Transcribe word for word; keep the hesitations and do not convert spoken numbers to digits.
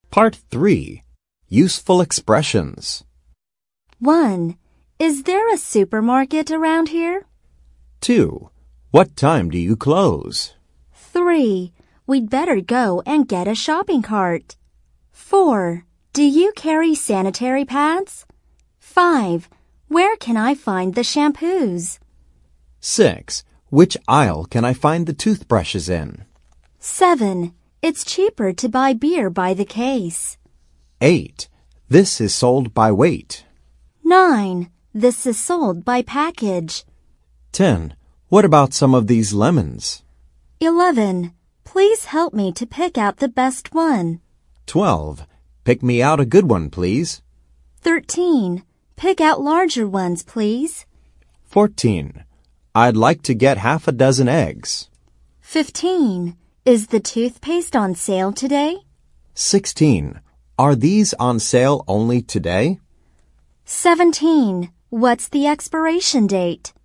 Part three. Useful expressions. one. Is there a supermarket around here? two. What time do you close? three. We'd better go and get a shopping cart. four. Do you carry sanitary pads? five. Where can I find the shampoos? six. Which aisle can I find the toothbrushes in? seven. It's cheaper to buy beer by the case. eight. This is sold by weight. nine. This is sold by package. ten. What about some of these lemons? eleven. Please help me to pick out the best one. twelve. Pick me out a good one, please. thirteen. Pick out larger ones, please. fourteen. I'd like to get half a dozen eggs. fifteen. Is the toothpaste on sale today? sixteen. Are these on sale only today? seventeen. What's the expiration date?